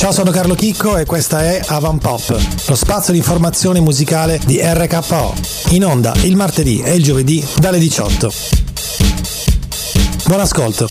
Ciao, sono Carlo Chicco e questa è Avant Pop, lo spazio di informazione musicale di RKO, in onda il martedì e il giovedì dalle 18. Buon ascolto.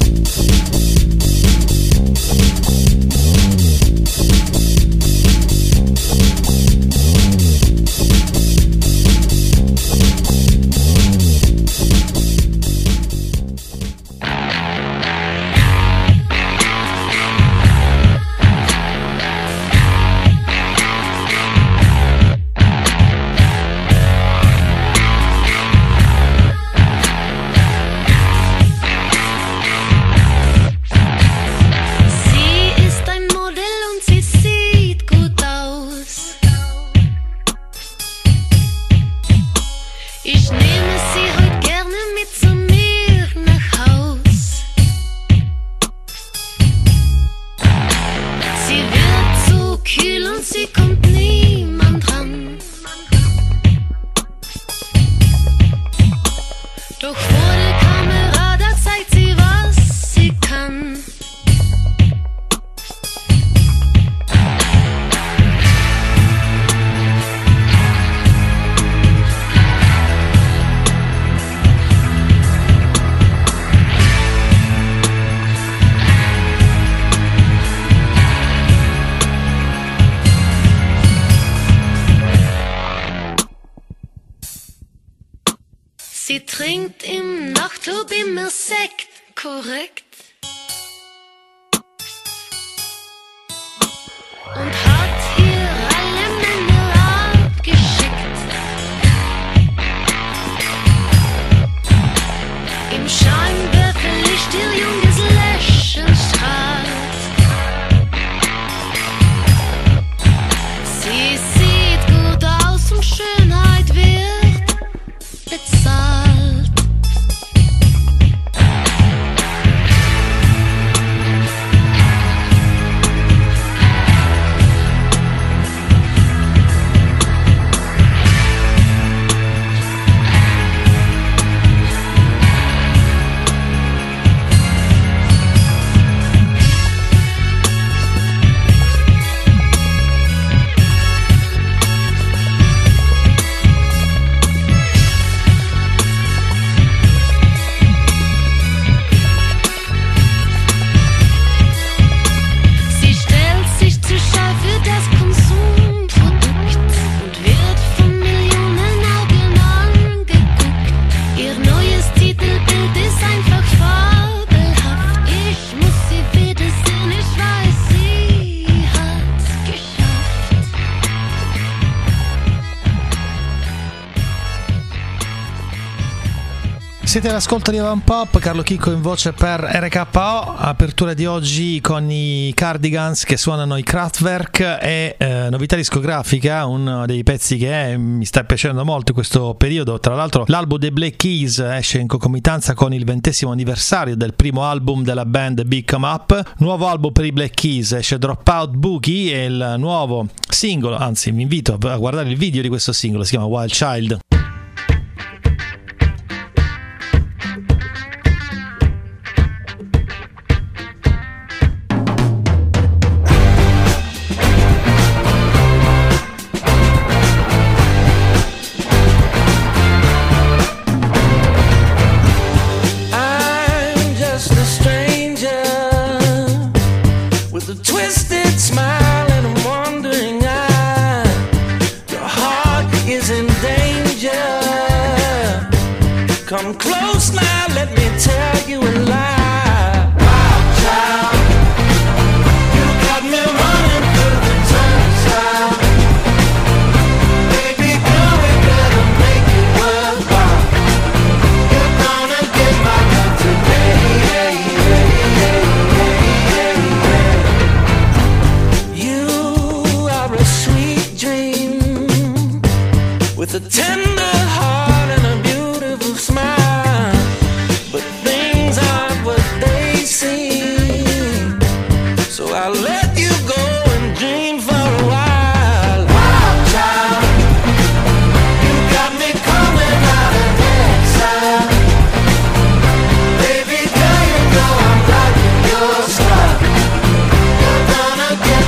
Sie trinkt im Nachtclub immer Sekt, korrekt? Und hat hier alle Männer abgeschickt. Im Scheinwerferlicht ihr junges Lächeln strahlt. Sie sieht gut aus und Schönheit wird bezahlt. Siete all'ascolto di Avant Pop, Carlo Chicco in voce per RKO, apertura di oggi con i Cardigans che suonano i Kraftwerk e novità discografica, uno dei pezzi che mi sta piacendo molto in questo periodo. Tra l'altro l'album dei Black Keys esce in concomitanza con il 20° anniversario del primo album della band Big Come Up. Nuovo album per i Black Keys, esce Dropout Boogie e il nuovo singolo, anzi vi invito a guardare il video di questo singolo, si chiama Wild Child. Come close now, let me tell you a lie. Wild child, you got me running through the turnstile. Baby girl, we better make it worthwhile. You're gonna get my love today. You are a sweet dream with a tender heart and a beautiful smile, but things aren't what they seem, so I'll let you go and dream for a while. Wild child, you got me coming out of exile. Baby girl, you know I'm liking your style. You're gonna get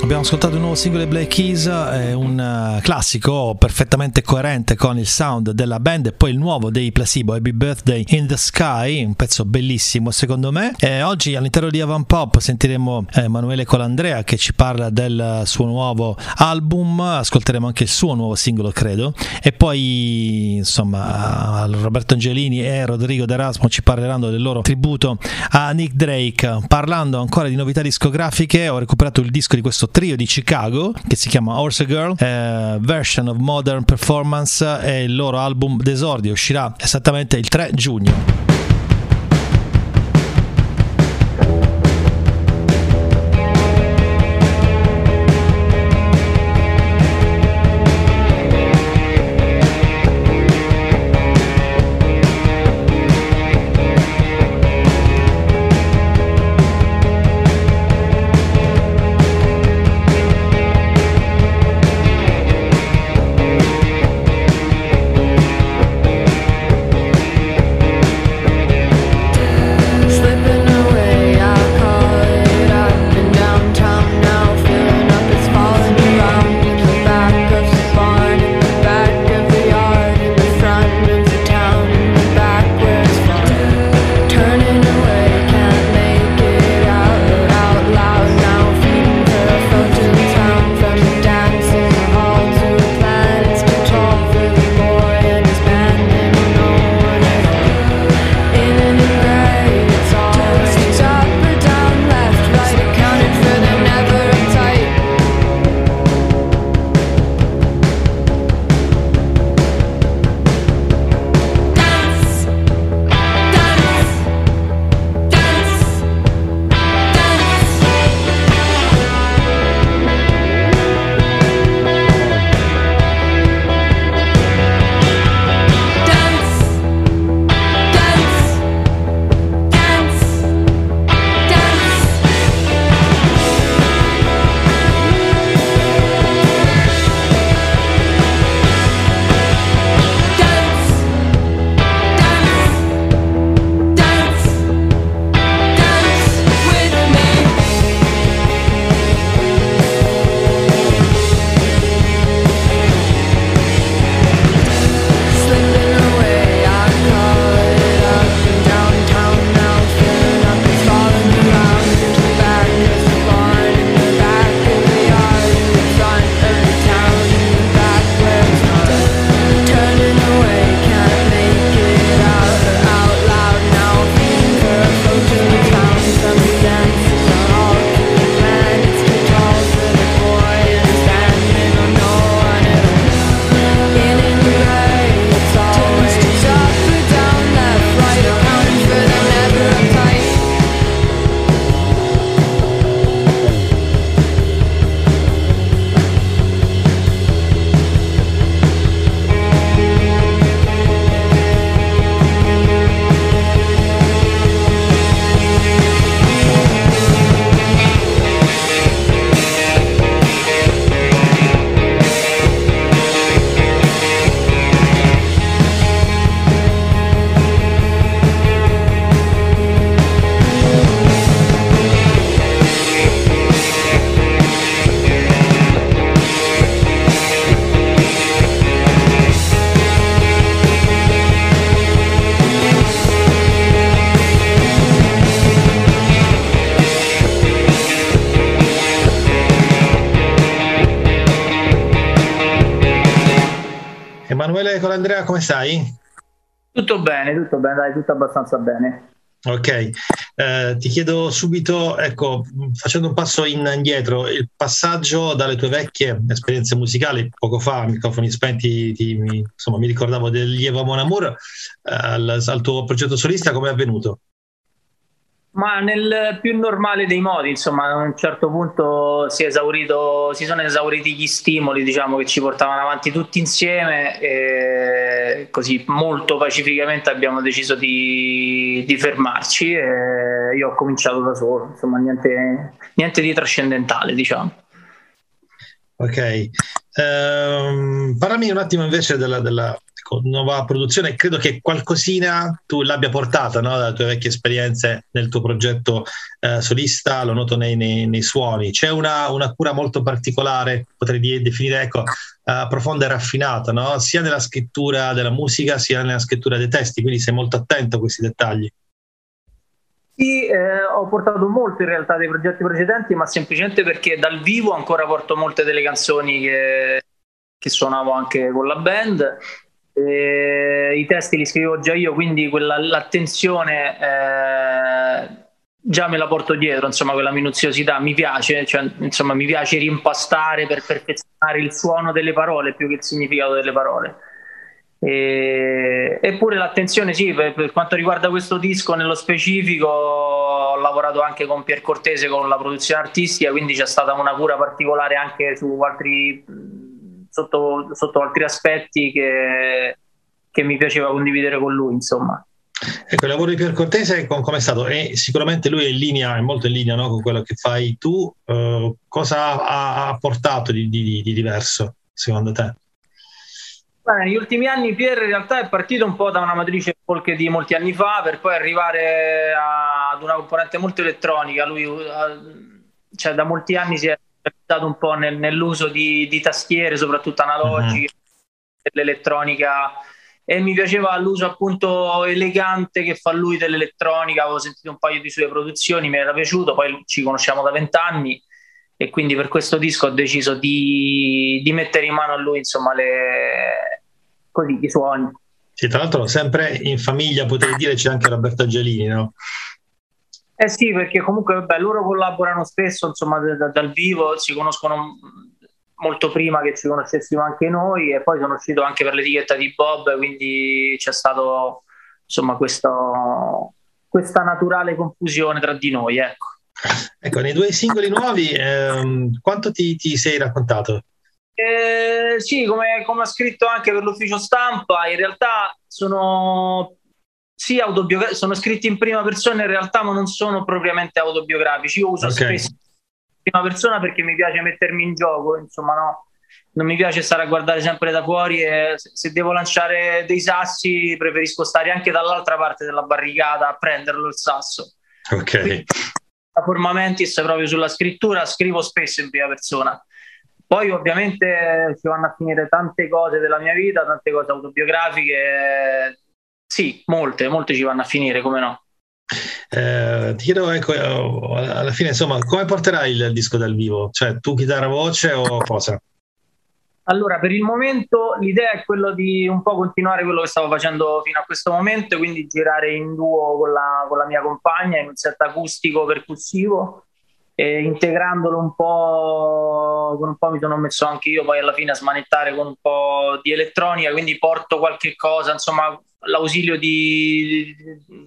Abbiamo ascoltato un nuovo singolo dei Black Keys, un classico perfettamente coerente con il sound della band, e poi il nuovo dei Placebo, Happy Birthday in the Sky, un pezzo bellissimo secondo me. Oggi all'interno di Avant Pop sentiremo Emanuele Colandrea che ci parla del suo nuovo album, ascolteremo anche il suo nuovo singolo credo, e poi insomma Roberto Angelini e Rodrigo D'Erasmo ci parleranno del loro tributo a Nick Drake. Parlando ancora di novità discografiche, ho recuperato il disco di questo trio di Chicago che si chiama Horse Girl, Version of Modern Performance, e il loro album d'esordio uscirà esattamente il 3 giugno. Emanuele Colandrea, come stai? Tutto bene, dai, tutto abbastanza bene. Ok, ti chiedo subito, ecco, facendo un passo indietro, il passaggio dalle tue vecchie esperienze musicali, poco fa, microfoni spenti, insomma, mi ricordavo degli Eva Mon Amour, al tuo progetto solista, come è avvenuto? Ma nel più normale dei modi, insomma, a un certo punto si sono esauriti gli stimoli, diciamo, che ci portavano avanti tutti insieme, e così molto pacificamente abbiamo deciso di fermarci, e io ho cominciato da solo, insomma, niente di trascendentale, diciamo. Ok, parlami un attimo invece della con nuova produzione. Credo che qualcosina tu l'abbia portata, no, dalle tue vecchie esperienze nel tuo progetto solista, lo noto nei suoni. C'è una cura molto particolare, potrei definire, ecco, profonda e raffinata, no? Sia nella scrittura della musica sia nella scrittura dei testi, quindi sei molto attento a questi dettagli. Sì, ho portato molto in realtà dei progetti precedenti, ma semplicemente perché dal vivo ancora porto molte delle canzoni che suonavo anche con la band. I testi li scrivo già io, quindi l'attenzione già me la porto dietro, insomma, quella minuziosità mi piace, cioè, insomma, mi piace rimpastare per perfezionare il suono delle parole più che il significato delle parole. Eppure l'attenzione, sì, per quanto riguarda questo disco nello specifico, ho lavorato anche con Pier Cortese con la produzione artistica, quindi c'è stata una cura particolare anche su altri sotto altri aspetti che mi piaceva condividere con lui, insomma. Ecco, il lavoro di Pier Cortese com'è stato? E sicuramente lui è molto in linea, no, con quello che fai tu. Cosa ha portato di diverso, secondo te? Negli ultimi anni Pier in realtà è partito un po' da una matrice folk di molti anni fa, per poi arrivare ad una componente molto elettronica. Lui cioè, da molti anni si è specializzato un po' nell'uso di tastiere, soprattutto analogiche, dell'elettronica, e mi piaceva l'uso appunto elegante che fa lui dell'elettronica. Avevo sentito un paio di sue produzioni, mi era piaciuto, poi ci conosciamo da 20 anni e quindi per questo disco ho deciso di mettere in mano a lui, insomma, i suoni. Sì, tra l'altro sempre in famiglia, potrei dire, c'è anche Roberto Angelini, no? Eh sì, perché comunque vabbè, loro collaborano spesso, insomma, dal vivo, si conoscono molto prima che ci conoscessimo anche noi, e poi sono uscito anche per l'etichetta di Bob, quindi c'è stato, insomma, questa naturale confusione tra di noi, ecco. Ecco, nei due singoli nuovi quanto ti sei raccontato? Sì, come ho scritto anche per l'ufficio stampa, in realtà sono scritti in prima persona in realtà, ma non sono propriamente autobiografici. Io uso spesso in prima persona perché mi piace mettermi in gioco, insomma, no? Non mi piace stare a guardare sempre da fuori, e se devo lanciare dei sassi preferisco stare anche dall'altra parte della barricata a prenderlo il sasso. Ok. Quindi, la forma mentis proprio sulla scrittura, scrivo spesso in prima persona. Poi ovviamente ci vanno a finire tante cose della mia vita, tante cose autobiografiche, sì, molte ci vanno a finire, come no. Ti chiedo, ecco, alla fine, insomma, come porterai il disco dal vivo? Cioè, tu chitarra voce o cosa? Allora, per il momento l'idea è quello di un po' continuare quello che stavo facendo fino a questo momento, quindi girare in duo con la mia compagna in un set acustico percussivo, e integrandolo un po' mi sono messo anche io poi alla fine a smanettare con un po' di elettronica, quindi porto qualche cosa, insomma, l'ausilio di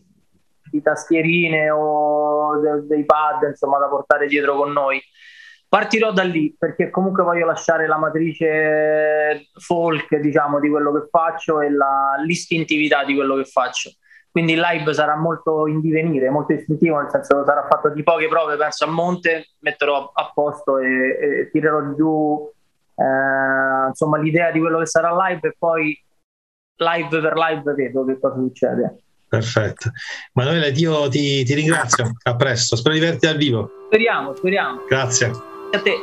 tastierine o dei pad, insomma, da portare dietro con noi. Partirò da lì perché comunque voglio lasciare la matrice folk, diciamo, di quello che faccio e l'istintività di quello che faccio. Quindi il live sarà molto in divenire, molto istintivo, nel senso che sarà fatto di poche prove, penso a monte, metterò a posto e tirerò giù insomma l'idea di quello che sarà live, e poi live per live vedo che cosa succede. Perfetto. Manuele, io ti ringrazio, a presto, spero di vederti dal vivo. Speriamo. Grazie. A te.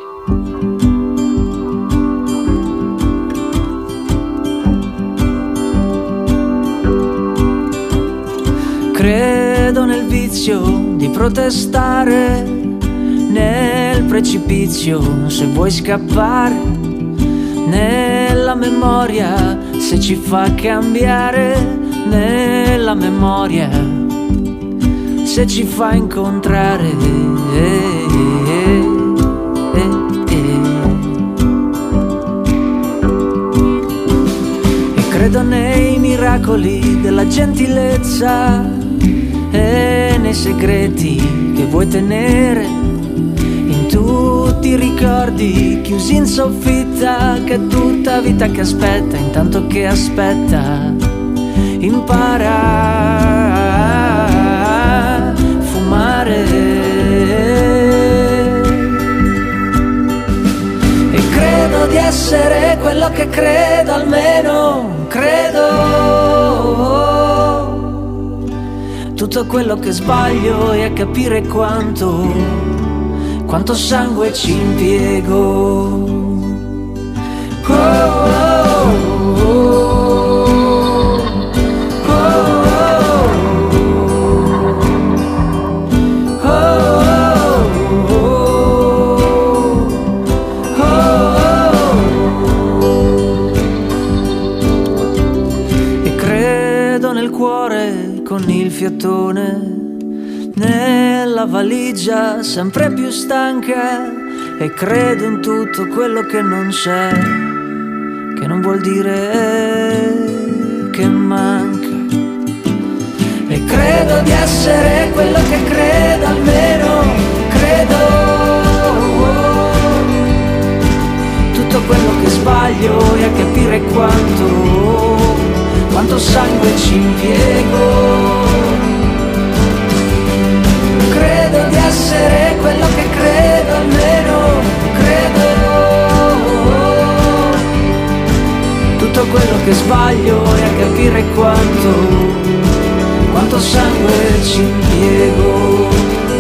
Credo nel vizio di protestare, nel precipizio se vuoi scappare, nella memoria se ci fa cambiare, nella memoria se ci fa incontrare. E credo nei miracoli della gentilezza e nei segreti che vuoi tenere, in tutti i ricordi chiusi in soffitta, che è tutta vita che aspetta, intanto che aspetta impara a fumare. E credo di essere quello che credo, almeno credo tutto quello che sbaglio e a capire quanto sangue ci impiego. Oh, oh, oh. Con il fiatone nella valigia sempre più stanca, e credo in tutto quello che non c'è, che non vuol dire che manca. E credo di essere quello che credo, almeno credo. Tutto quello che sbaglio e a capire quanto sangue ci impiego. Credo di essere quello che credo, almeno credo. Tutto quello che sbaglio e a capire quanto sangue ci impiego.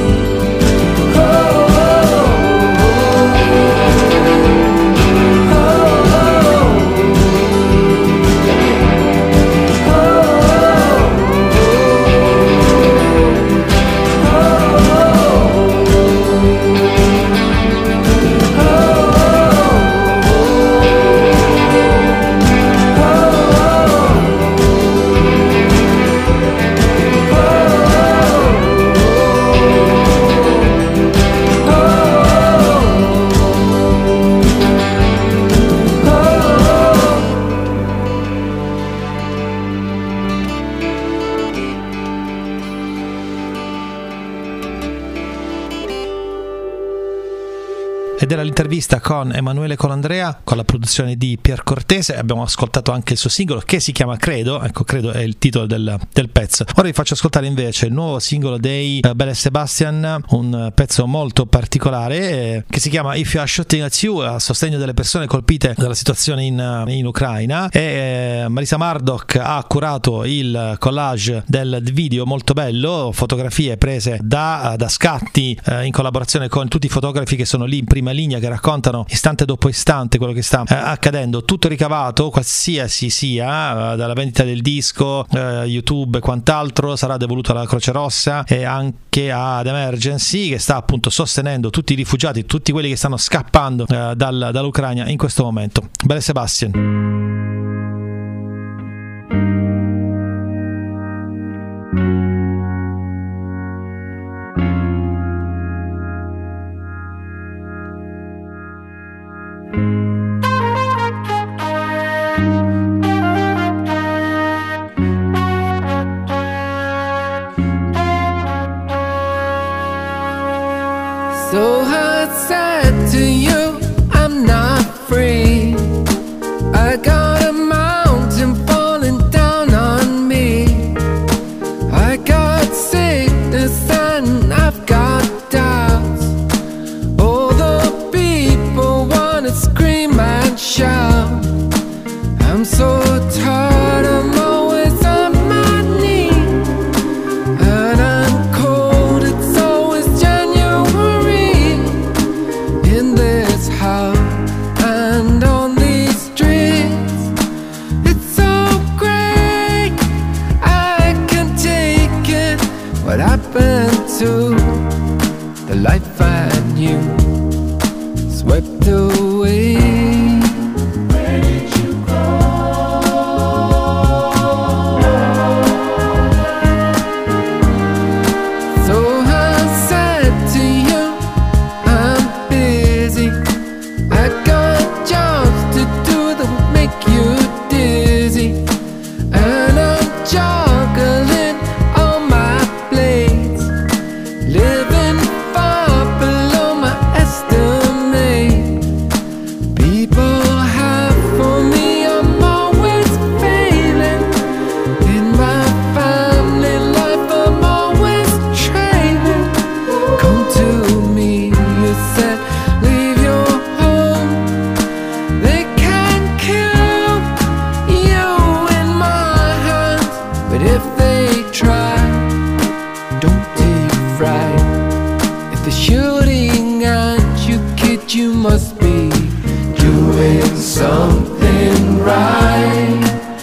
Ed era l'intervista con Emanuele Colandrea con la produzione di Pier Cortese. Abbiamo ascoltato anche il suo singolo che si chiama Credo. Ecco, Credo è il titolo del pezzo. Ora vi faccio ascoltare invece il nuovo singolo dei Belle Sebastian, un pezzo molto particolare che si chiama If You Are Shooting At You, a sostegno delle persone colpite dalla situazione in Ucraina. E Marisa Murdoch ha curato il collage del video, molto bello, fotografie prese da scatti in collaborazione con tutti i fotografi che sono lì in prima linea, che raccontano istante dopo istante quello che sta accadendo. Tutto ricavato, qualsiasi sia, dalla vendita del disco, YouTube e quant'altro, sarà devoluto alla Croce Rossa e anche ad Emergency, che sta appunto sostenendo tutti i rifugiati, tutti quelli che stanno scappando dall'Ucraina in questo momento. Belle Sebastian. So I said to you, I'm not free. I got a mountain falling down on me. I got sickness and I've got doubts. All the people wanna scream and shout. I'm so tired, I'm always on my knees. And I'm cold, it's always January in this house and on these streets. It's so great, I can take it. What happened to the life I knew? Swept away. Where did you go? So I said to you, I'm busy. I got jobs to do that will make you dizzy. And I'm juggling all my plates, living far below my estimate. fright. If they're shooting at you, kid, you must be doing something right.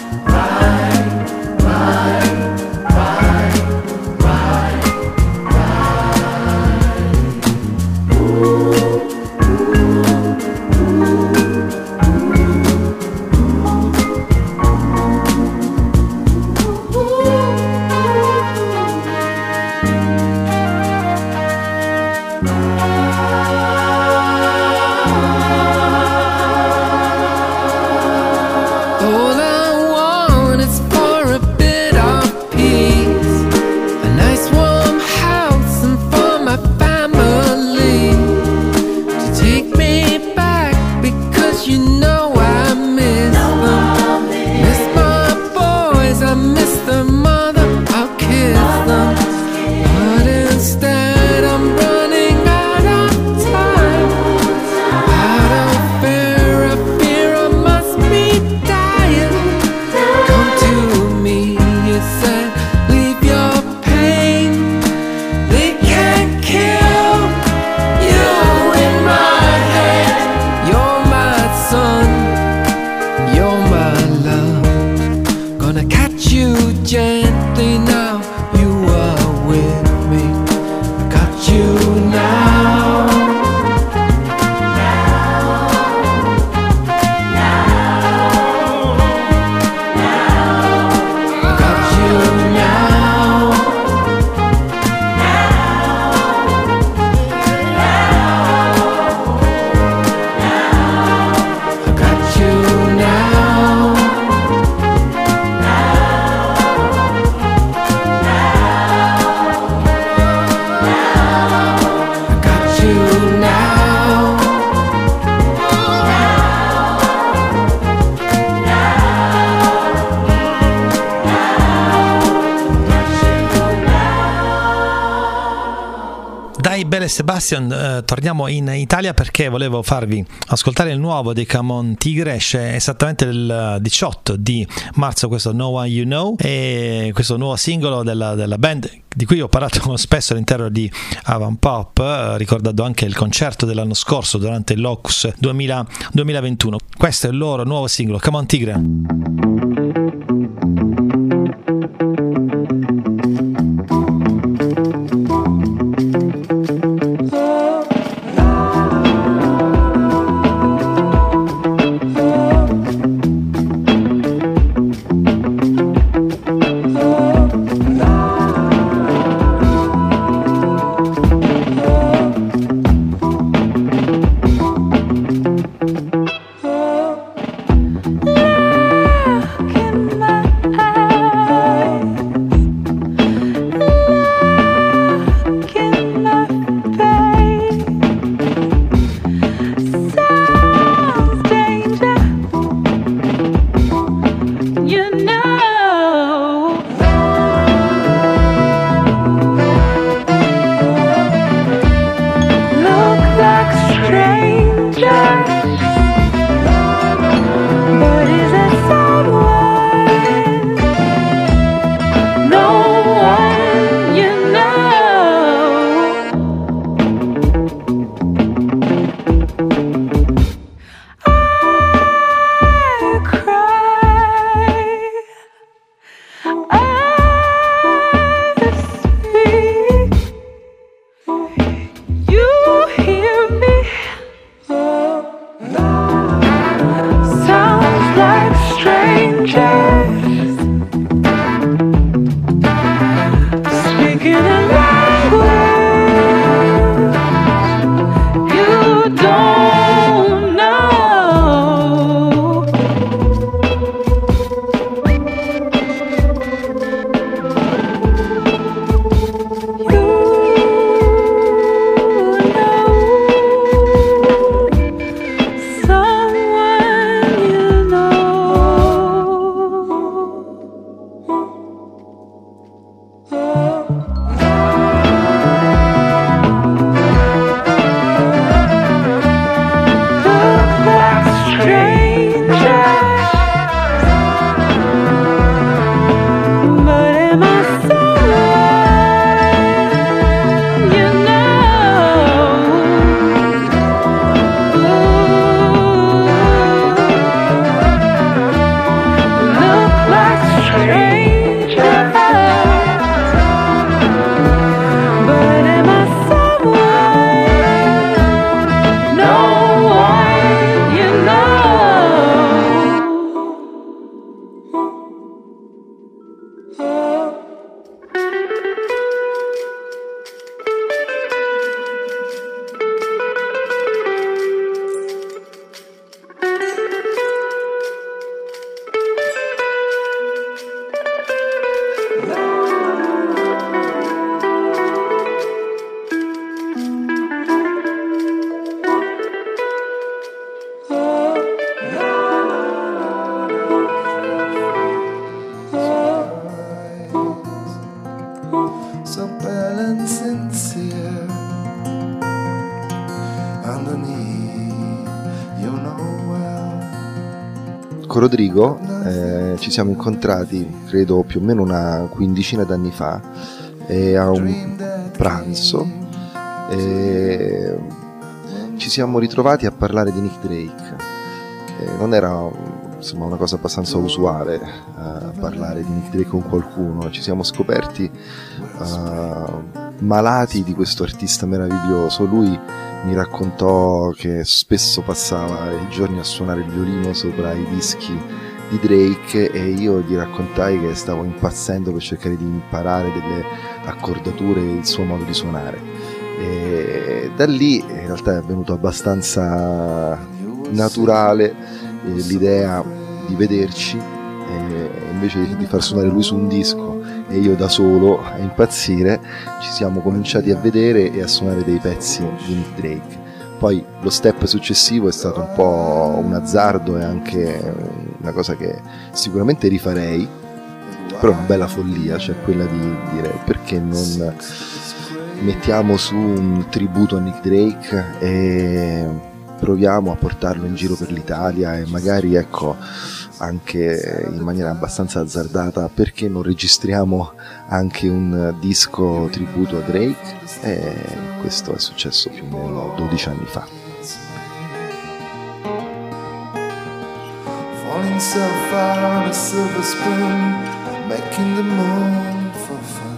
Belle Sebastian, torniamo in Italia perché volevo farvi ascoltare il nuovo dei Come On Tigre. Esce esattamente il 18 di marzo questo No One You Know, e questo nuovo singolo della band di cui ho parlato spesso all'interno di Avanpop, ricordando anche il concerto dell'anno scorso durante il Locus 2021. Questo è il loro nuovo singolo, Come On Tigre. con Rodrigo ci siamo incontrati, credo più o meno una quindicina d'anni fa, a un pranzo. Ci siamo ritrovati a parlare di Nick Drake. Non era insomma una cosa abbastanza usuale parlare di Nick Drake con qualcuno. Ci siamo scoperti malati di questo artista meraviglioso. Lui mi raccontò che spesso passava i giorni a suonare il violino sopra i dischi di Drake, e io gli raccontai che stavo impazzendo per cercare di imparare delle accordature e il suo modo di suonare. E da lì in realtà è venuto abbastanza naturale l'idea di vederci, invece di far suonare lui su un disco e io da solo a impazzire, ci siamo cominciati a vedere e a suonare dei pezzi di Nick Drake. Poi lo step successivo è stato un po' un azzardo e anche una cosa che sicuramente rifarei, però una bella follia, cioè quella di dire perché non mettiamo su un tributo a Nick Drake e proviamo a portarlo in giro per l'Italia, e magari, ecco, anche in maniera abbastanza azzardata, perché non registriamo anche un disco tributo a Drake? E questo è successo più o meno 12 anni fa. Falling so far on a silver spoon, making the moon for fun,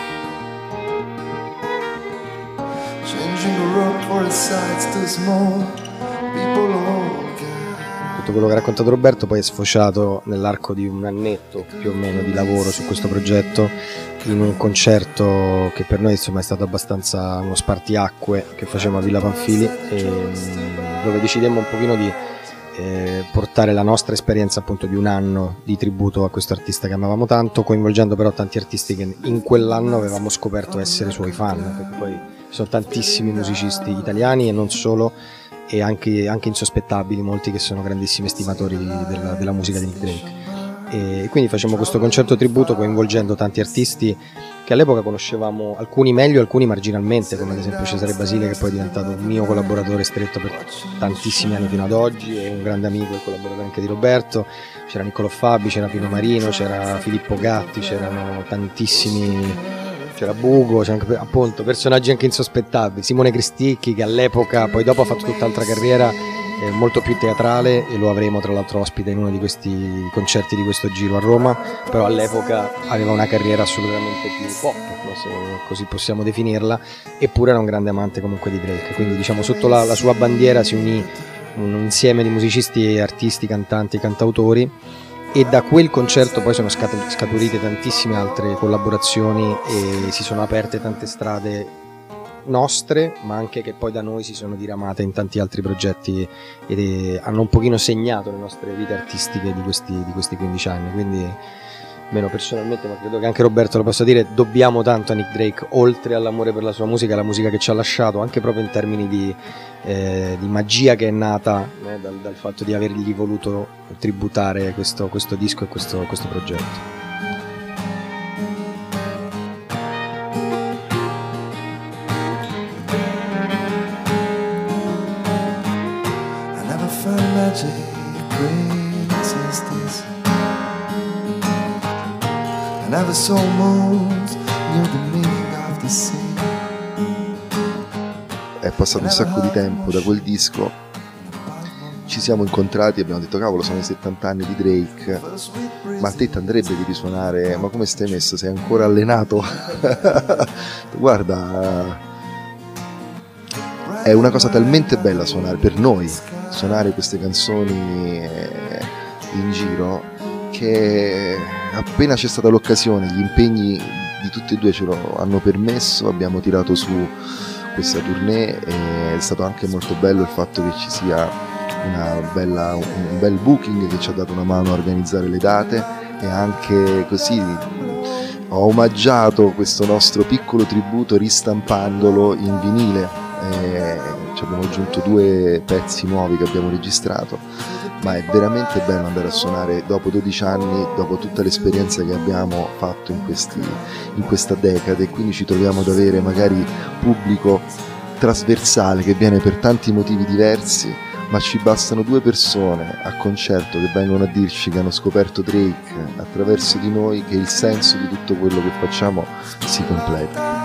changing a rope for a size too small, people all tutto quello che ha raccontato Roberto poi è sfociato nell'arco di un annetto più o meno di lavoro su questo progetto, in un concerto che per noi insomma è stato abbastanza uno spartiacque che facevamo a Villa Panfili, dove decidemmo un pochino di portare la nostra esperienza appunto di un anno di tributo a questo artista che amavamo tanto, coinvolgendo però tanti artisti che in quell'anno avevamo scoperto essere suoi fan, perché poi ci sono tantissimi musicisti italiani e non solo, e anche insospettabili, molti che sono grandissimi estimatori della musica di Nick Drake. E quindi facciamo questo concerto tributo coinvolgendo tanti artisti che all'epoca conoscevamo, alcuni meglio, alcuni marginalmente, come ad esempio Cesare Basile, che poi è diventato un mio collaboratore stretto per tantissimi anni fino ad oggi, e un grande amico e collaboratore anche di Roberto. C'era Niccolò Fabi, c'era Pino Marino, c'era Filippo Gatti, c'erano tantissimi, c'era Bugo, c'era anche, appunto, personaggi anche insospettabili, Simone Cristicchi, che all'epoca poi dopo ha fatto tutt'altra carriera, molto più teatrale, e lo avremo tra l'altro ospite in uno di questi concerti di questo giro a Roma, però all'epoca aveva una carriera assolutamente più pop, se così possiamo definirla, eppure era un grande amante comunque di Drake, quindi diciamo sotto la sua bandiera si unì un insieme di musicisti, artisti, cantanti, cantautori, e da quel concerto poi sono scaturite tantissime altre collaborazioni e si sono aperte tante strade nostre, ma anche che poi da noi si sono diramate in tanti altri progetti ed hanno un pochino segnato le nostre vite artistiche di questi 15 anni. Quindi, meno personalmente, ma credo che anche Roberto lo possa dire, dobbiamo tanto a Nick Drake, oltre all'amore per la sua musica, la musica che ci ha lasciato, anche proprio in termini di magia che è nata dal fatto di avergli voluto tributare questo disco e questo progetto. I never saw moons near the meaning of the sea. È passato un sacco di tempo da quel disco, ci siamo incontrati e abbiamo detto cavolo, sono i 70 anni di Drake, ma a te ti andrebbe di risuonare, ma come stai messo, sei ancora allenato? Guarda, è una cosa talmente bella suonare, per noi suonare queste canzoni in giro, che appena c'è stata l'occasione, gli impegni di tutti e due ce lo hanno permesso, abbiamo tirato su questa tournée, e è stato anche molto bello il fatto che ci sia un bel booking che ci ha dato una mano a organizzare le date, e anche così ho omaggiato questo nostro piccolo tributo ristampandolo in vinile, ci abbiamo aggiunto 2 pezzi nuovi che abbiamo registrato, ma è veramente bello andare a suonare dopo 12 anni, dopo tutta l'esperienza che abbiamo fatto in questa decade, e quindi ci troviamo ad avere magari pubblico trasversale che viene per tanti motivi diversi, ma ci bastano 2 persone a concerto che vengono a dirci che hanno scoperto Drake attraverso di noi, che il senso di tutto quello che facciamo si completa.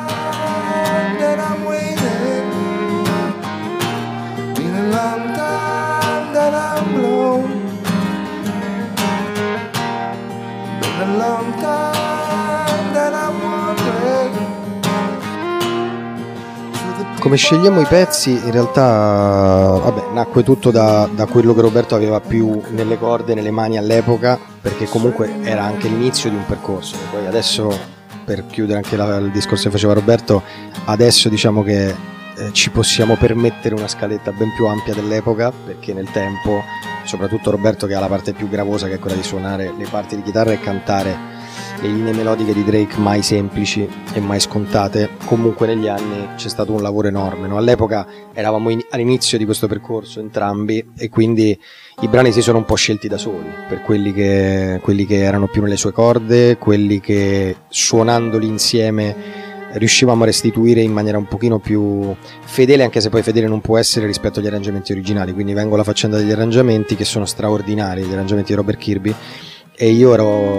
Come scegliamo i pezzi, in realtà nacque tutto da quello che Roberto aveva più nelle corde, nelle mani all'epoca, perché comunque era anche l'inizio di un percorso. Poi adesso, per chiudere anche il discorso che faceva Roberto, adesso diciamo che ci possiamo permettere una scaletta ben più ampia dell'epoca, perché nel tempo, soprattutto Roberto che ha la parte più gravosa, che è quella di suonare le parti di chitarra e cantare le linee melodiche di Drake, mai semplici e mai scontate, comunque negli anni c'è stato un lavoro enorme, no? All'epoca eravamo all'inizio di questo percorso entrambi, e quindi i brani si sono un po' scelti da soli, per quelli che erano più nelle sue corde, quelli che suonandoli insieme riuscivamo a restituire in maniera un pochino più fedele, anche se poi fedele non può essere rispetto agli arrangiamenti originali. Quindi vengo alla faccenda degli arrangiamenti, che sono straordinari, gli arrangiamenti di Robert Kirby, e io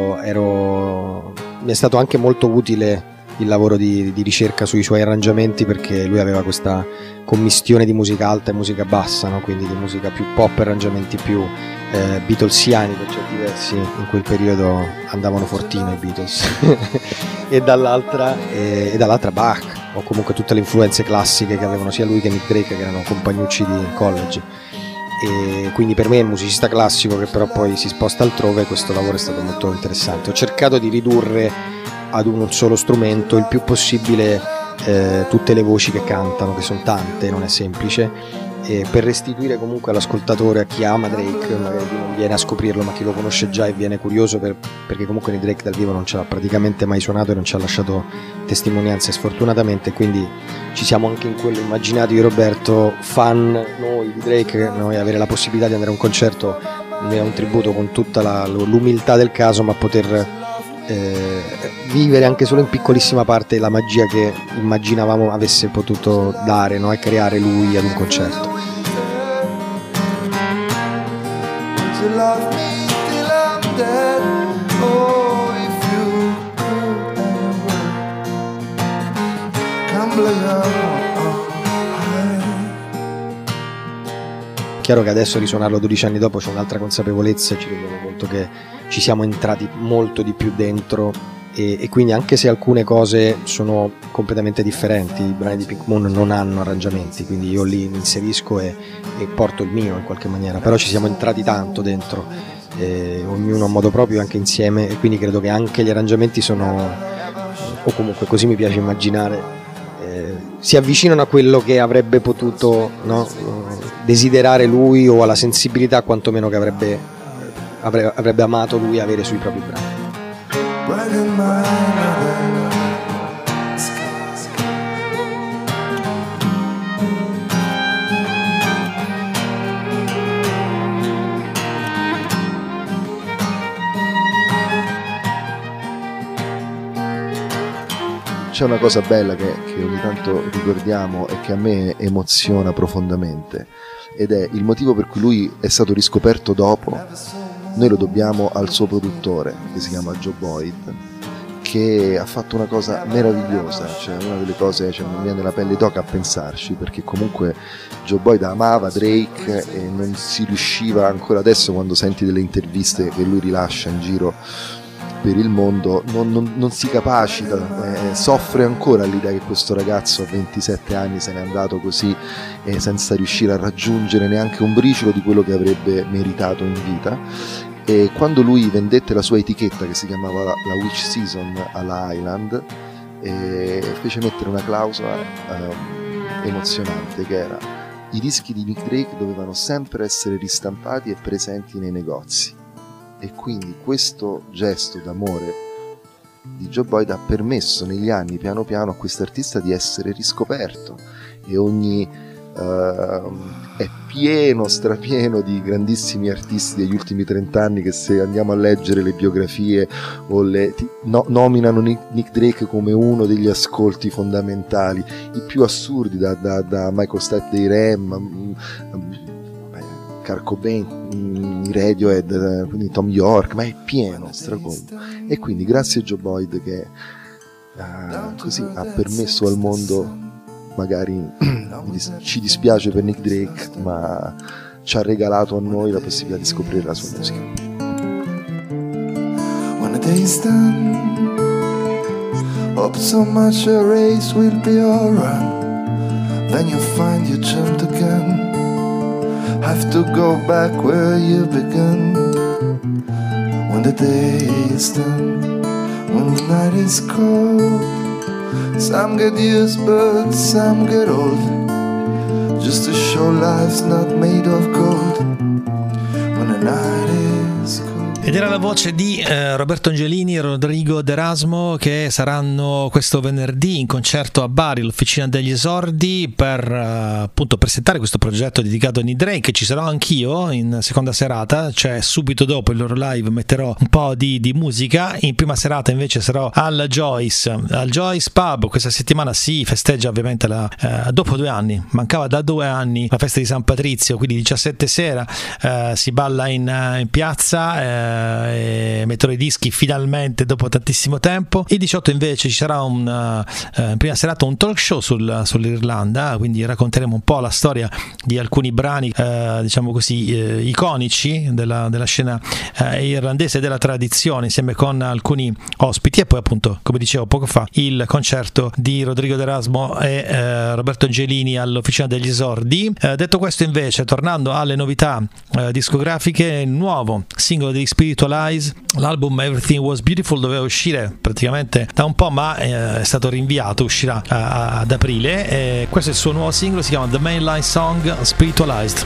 mi è stato anche molto utile il lavoro di ricerca sui suoi arrangiamenti, perché lui aveva questa commistione di musica alta e musica bassa, no? Quindi di musica più pop, arrangiamenti più beatlesiani per certi versi. In quel periodo andavano fortino i Beatles e dall'altra Bach, o comunque tutte le influenze classiche che avevano sia lui che Nick Drake, che erano compagnucci di college. E quindi per me è un musicista classico che però poi si sposta altrove. Questo lavoro è stato molto interessante. Ho cercato di ridurre ad un solo strumento il più possibile tutte le voci che cantano, che sono tante, non è semplice, per restituire comunque all'ascoltatore, a chi ama Drake, magari non viene a scoprirlo ma chi lo conosce già e viene curioso, perché comunque Drake dal vivo non ci ha praticamente mai suonato e non ci ha lasciato testimonianze sfortunatamente, quindi ci siamo anche in quello immaginati di Roberto, fan noi di Drake, noi avere la possibilità di andare a un concerto è un tributo con tutta l'umiltà del caso, ma poter vivere anche solo in piccolissima parte la magia che immaginavamo avesse potuto dare, no? E creare lui ad un concerto. Chiaro che adesso risuonarlo 12 anni dopo c'è un'altra consapevolezza e ci rendiamo conto che ci siamo entrati molto di più dentro, e quindi anche se alcune cose sono completamente differenti, i brani di Pink Moon non hanno arrangiamenti, quindi io li inserisco e porto il mio in qualche maniera, però ci siamo entrati tanto dentro, ognuno a modo proprio, anche insieme, e quindi credo che anche gli arrangiamenti sono, o comunque così mi piace immaginare, si avvicinano a quello che avrebbe potuto, no, desiderare lui, o alla sensibilità quantomeno che avrebbe amato lui avere sui propri brani. C'è una cosa bella che ogni tanto ricordiamo e che a me emoziona profondamente, ed è il motivo per cui lui è stato riscoperto dopo. Noi lo dobbiamo al suo produttore, che si chiama Joe Boyd, che ha fatto una cosa meravigliosa, cioè una delle cose, mi viene la pelle d'oca a pensarci, perché comunque Joe Boyd amava Drake e non si riusciva, ancora adesso quando senti delle interviste che lui rilascia in giro per il mondo, non si capacita, soffre ancora l'idea che questo ragazzo a 27 anni se n'è andato così, senza riuscire a raggiungere neanche un briciolo di quello che avrebbe meritato in vita. E quando lui vendette la sua etichetta, che si chiamava la Witch Season, alla Island, fece mettere una clausola emozionante, che era: i dischi di Nick Drake dovevano sempre essere ristampati e presenti nei negozi. E quindi questo gesto d'amore di Joe Boyd ha permesso negli anni, piano piano, a quest'artista di essere riscoperto, e è pieno, strapieno di grandissimi artisti degli ultimi 30 anni che, se andiamo a leggere le biografie o nominano Nick Drake come uno degli ascolti fondamentali, i più assurdi, da Michael Stipe dei Rem, Kurt Cobain, i Radiohead, quindi Tom York, ma è pieno, stracolmo. E quindi grazie a Joe Boyd che così ha permesso al mondo, magari ci dispiace per Nick Drake, ma ci ha regalato a noi la possibilità di scoprire la sua musica. When the day's done, hope so much a race will be all run. Then you find you jumped again. Have to go back where you began. When the day is done, when the night is cold, some get used but some get old, just to show life's not made of gold. When the night is cold. Ed era la voce di Roberto Angelini e Rodrigo D'Erasmo, che saranno questo venerdì in concerto a Bari, l'Officina degli Esordi, per appunto presentare questo progetto dedicato a Nick Drake. Ci sarò anch'io in seconda serata, cioè subito dopo il loro live metterò un po' di musica. In prima serata invece sarò al Joyce Pub. Questa settimana si festeggia ovviamente dopo 2 anni, mancava da 2 anni la festa di San Patrizio, quindi 17 sera si balla in piazza, e metterò i dischi finalmente dopo tantissimo tempo. Il 18 invece ci sarà in prima serata un talk show sull'Irlanda, quindi racconteremo un po' la storia di alcuni brani diciamo così iconici della scena irlandese e della tradizione, insieme con alcuni ospiti, e poi appunto, come dicevo poco fa, il concerto di Rodrigo D'Erasmo e Roberto Angelini all'Officina degli Esordi. Detto questo, invece, tornando alle novità discografiche, il nuovo singolo di Spiritualize, l'album Everything Was Beautiful doveva uscire praticamente da un po', ma è stato rinviato, uscirà ad aprile, e questo è il suo nuovo singolo, si chiama The Mainline Song Spiritualized.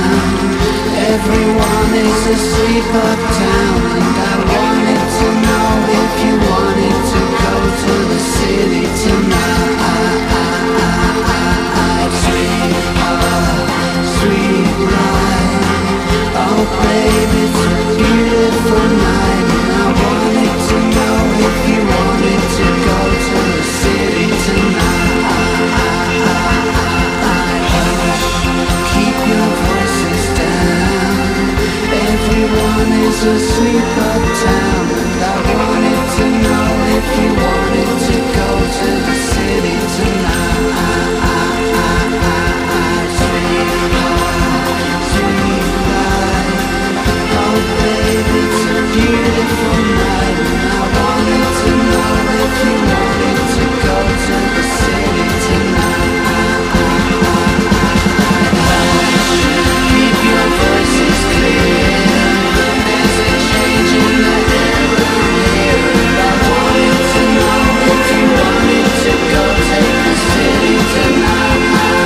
Everyone is asleep uptown, and I wanted to know Oh baby, it's a beautiful night, and I wanted to know if you wanted to go to the city tonight. Hush, keep your voices down. Everyone is asleep uptown, and I wanted to know if you wanted to go to the city tonight. Beautiful night, and I wanted to know if you wanted to go to the city tonight. Keep your voices clear. There's a change in the air here, and I wanted to know if you wanted to go take the city tonight.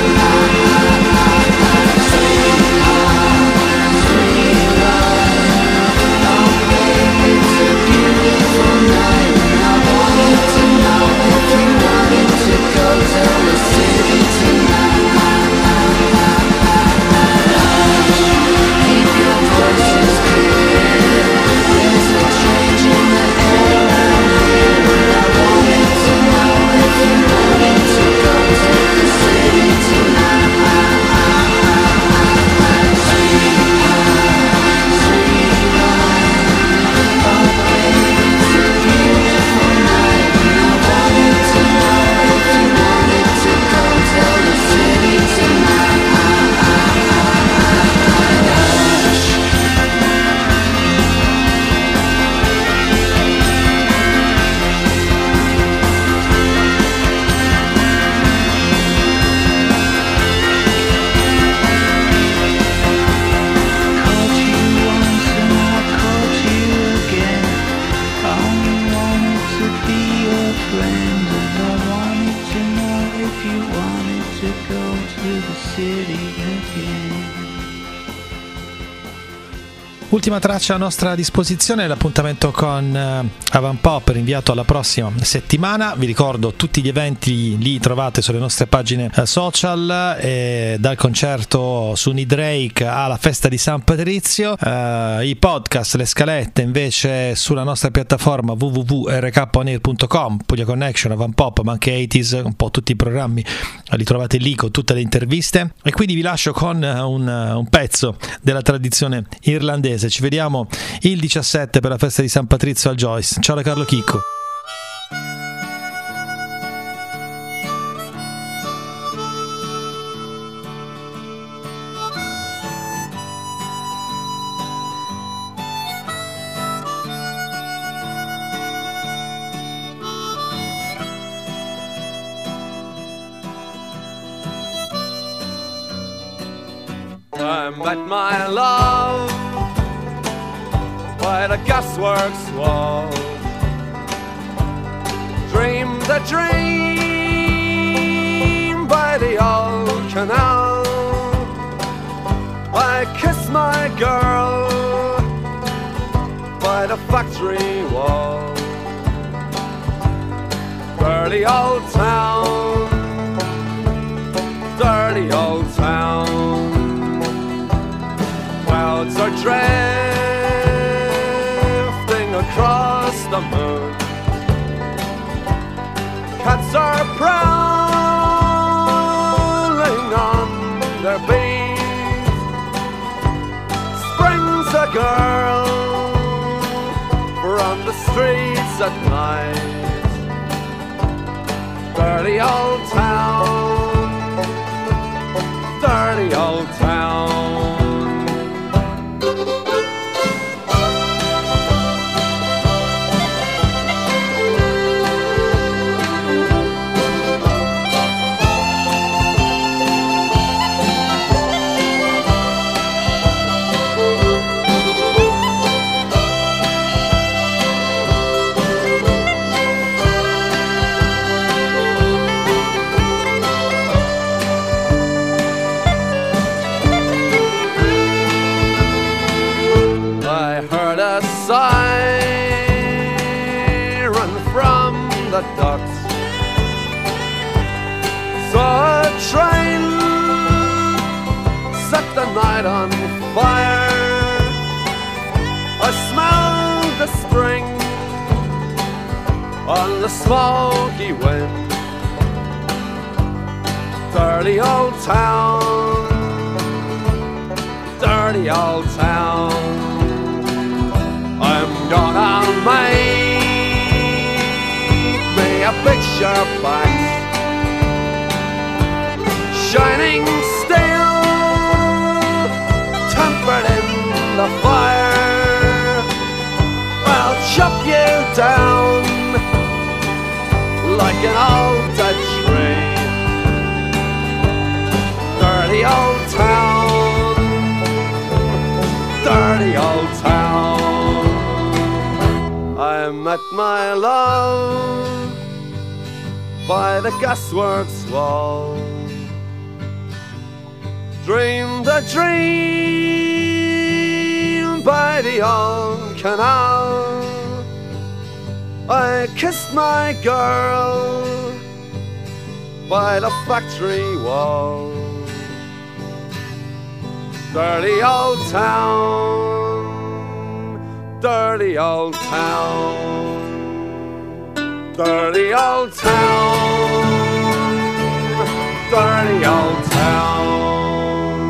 Ultima traccia a nostra disposizione, l'appuntamento con Avanpop rinviato alla prossima settimana. Vi ricordo tutti gli eventi li trovate sulle nostre pagine social, dal concerto su Nidrake alla festa di San Patrizio, i podcast, le scalette invece sulla nostra piattaforma www.rkonair.com, Puglia Connection, Avanpop, ma anche 80s, un po' tutti i programmi li trovate lì con tutte le interviste. E quindi vi lascio con un pezzo della tradizione irlandese. Ci vediamo il 17 per la festa di San Patrizio al Joyce. Ciao da Carlo Chicco. I met my love by the gasworks wall. Dreamed a dream by the old canal. I kissed my girl by the factory wall. Dirty old town, dirty old town. Clouds are drifting across the moon. Cats are prowling on their beat. Springs a girl from the streets at night. Dirty old town, dirty old town. smoky wind. Dirty old town, dirty old town. I'm gonna make me a picture back, shining steel, tempered in the fire. I'll chop you down like an old dead tree. Dirty old town, dirty old town. I met my love by the gasworks wall. Dreamed a dream by the old canal. I kissed my girl by the factory wall. Dirty old town, dirty old town, dirty old town, dirty old town.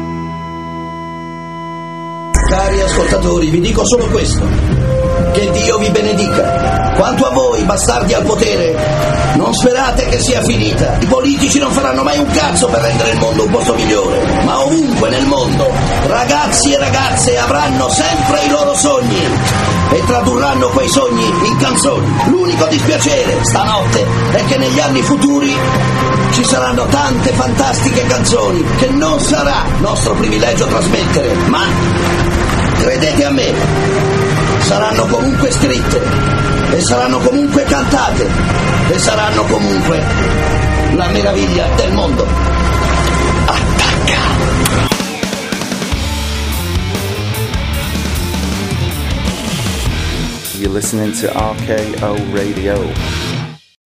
Cari ascoltatori, vi dico solo questo: che Dio vi benedica. Quanto a voi, bastardi al potere, non sperate che sia finita. I politici non faranno mai un cazzo per rendere il mondo un posto migliore, ma ovunque nel mondo ragazzi e ragazze avranno sempre i loro sogni e tradurranno quei sogni in canzoni. L'unico dispiacere stanotte è che negli anni futuri ci saranno tante fantastiche canzoni che non sarà nostro privilegio trasmettere, ma credete a me, saranno comunque scritte e saranno comunque cantate e saranno comunque la meraviglia del mondo. Attacca! You're listening to RKO Radio.